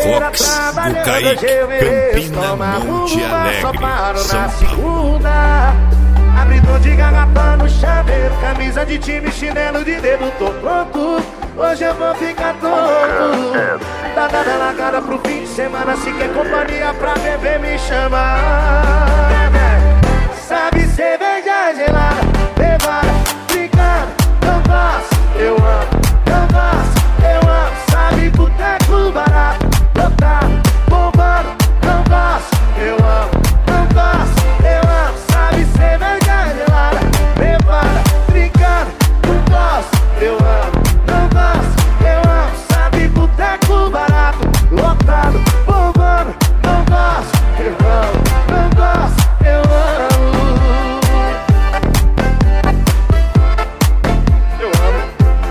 Vox do Kaique, Campina, Monte Alegre, São Paulo. Abridor de garrafa no chaveiro, camisa de time, chinelo de dedo, tô pronto. Hoje eu vou ficar tonto. Dá nada largada pro fim de semana, se quer companhia pra beber me chama. Sabe cerveja gelada, levada, brincando, não gosto, eu amo, não gosto, eu amo. Sabe boteco barato, lotado, bombando, não gosto, eu amo, não gosto, eu amo. Sabe cerveja gelada, levada, brincando, não gosto, eu amo, não gosto, eu amo. Sabe boteco barato, lotado, bombando, não gosto, eu amo, não gosto, eu amo. Eu amo.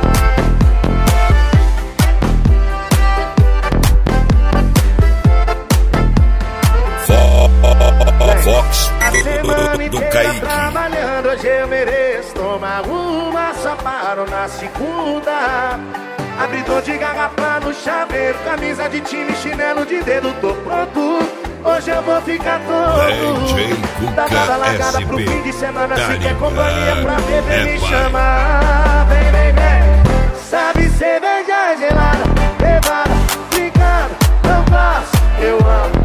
Vox do Kaique. Trabalhando, hoje eu mereço tomar uma, só paro na segunda. Abridor de garrafa no chaveiro, camisa de time, chinelo de dedo, tô pronto. Hoje eu vou ficar todo. Dá nada largada pro fim de semana, se quer companhia pra beber me chama. Vem, vem, vem. Sabe cerveja gelada, levada, brincando, não gosto, eu amo.